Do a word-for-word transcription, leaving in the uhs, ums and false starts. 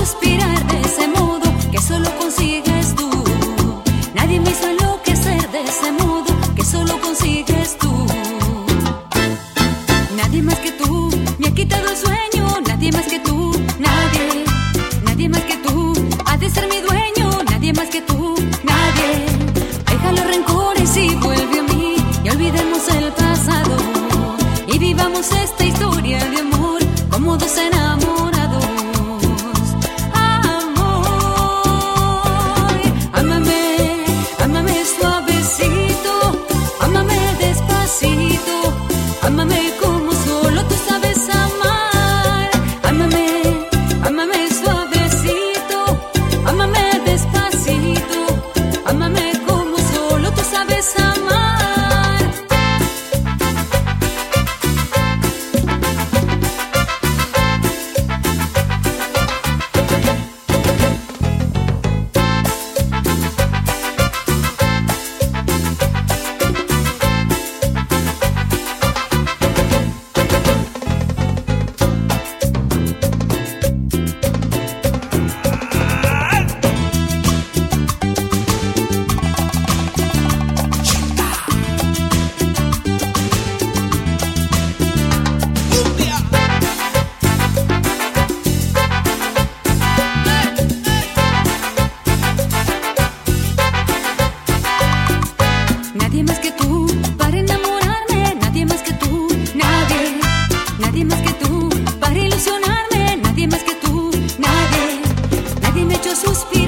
suspirar de ese modo que solo consigues tú. Nadie me hizo enloquecer de ese modo que solo consigues tú. Nadie más que tú me ha quitado el sueño, nadie más que tú, nadie, nadie más que tú ha de ser mi dueño, nadie más que tú, nadie. Deja los rencores y vuelve a mí y olvidemos el pasado y vivamos esta historia de amor como dos enamorados. Amor, ámame, ámame suavecito, ámame despacito, ámame como solo tú sabes amar. Ámame, ámame suavecito, ámame despacito, ámame como solo tú sabes amar. Nadie más que tú para enamorarme, nadie más que tú, nadie, nadie más que tú para ilusionarme, nadie más que tú, nadie, nadie me ha hecho suspirar.